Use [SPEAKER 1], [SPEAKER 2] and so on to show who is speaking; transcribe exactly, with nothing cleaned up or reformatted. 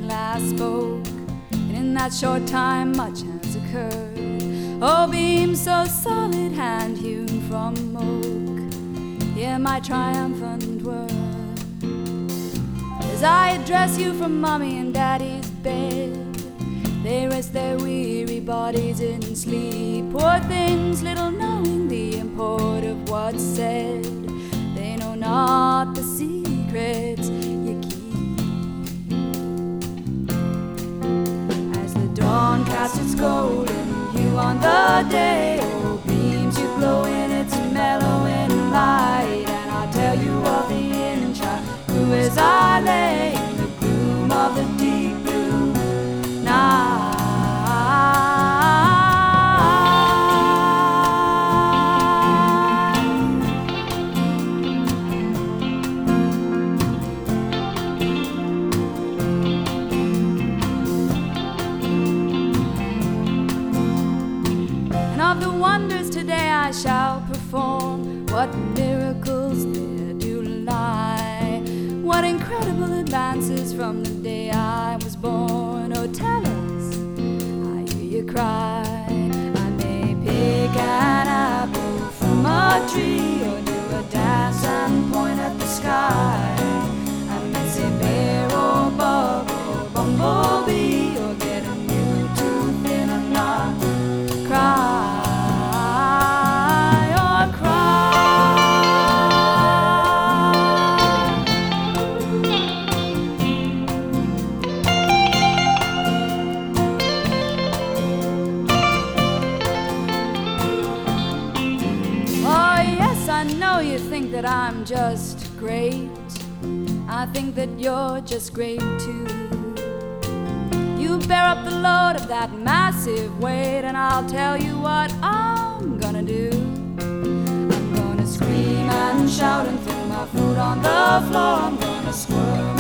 [SPEAKER 1] we last spoke, and in that short time much has occurred. Oh, beams so solid, hand hewn from oak, hear my triumphant word as I address you from mommy and daddy's bed. They rest their weary bodies in sleep, poor things, little knowing the import of what's said. They know not the secrets you keep. As the dawn casts its golden hue on the day, oh, beams you glow in its mellowing light, and I'll tell you of the inch I grew as I lay in the gloom of the deep blue night. Of the wonders today I shall perform, what miracles there do lie, what incredible advances from the day I was born. Oh, tell us, I hear you cry. I may pick an apple from a tree, or do a dance and point at the sky. I may say bear or bug or bumblebee, or get a new tooth in a knot, cry. I know you think that I'm just great. I think that you're just great too. You bear up the load of that massive weight, and I'll tell you what I'm gonna do. I'm gonna scream and shout and throw my food on the floor. I'm gonna squirm